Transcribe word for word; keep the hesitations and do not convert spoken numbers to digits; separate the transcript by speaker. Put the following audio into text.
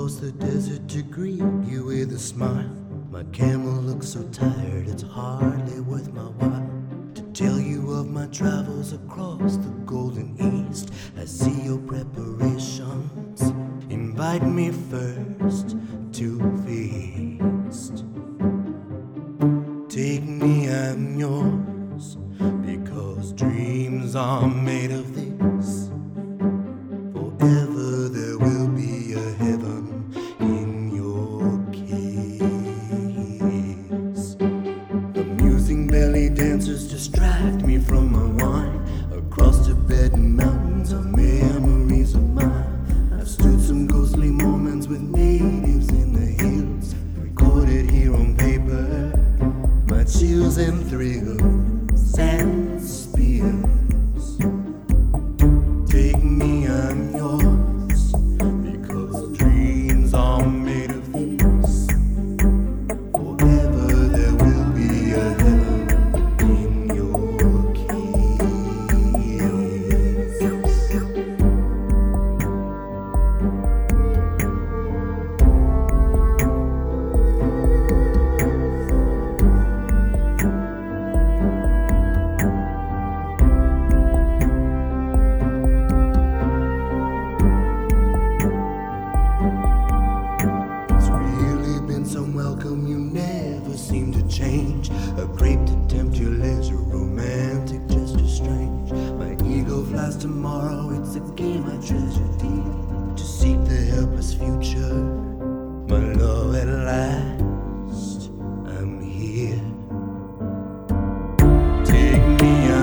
Speaker 1: across the desert to greet you with a smile. My camel looks so tired, it's hardly worth my while to tell you of my travels across the golden east. I see your preparations invite me first to feast. Take me, I'm yours, because dreams are made of this. Forever there will be a heaven in your kiss. Amusing belly dancers distract me from my wine. Across Tibetan mountains are memories of mine. I've stood some ghostly moments with natives in the hills, recorded here on paper, my chills and thrills and spears. Take me, I'm yours, because dreams are made of this. Forever there will be a heaven in your kiss. Welcome, you never seem to change. A grape to tempt your leisure, romantic gesture strange. My ego flies tomorrow, it's a game I treasure deep, to seek the helpless future. My love, at last, I'm here. Take me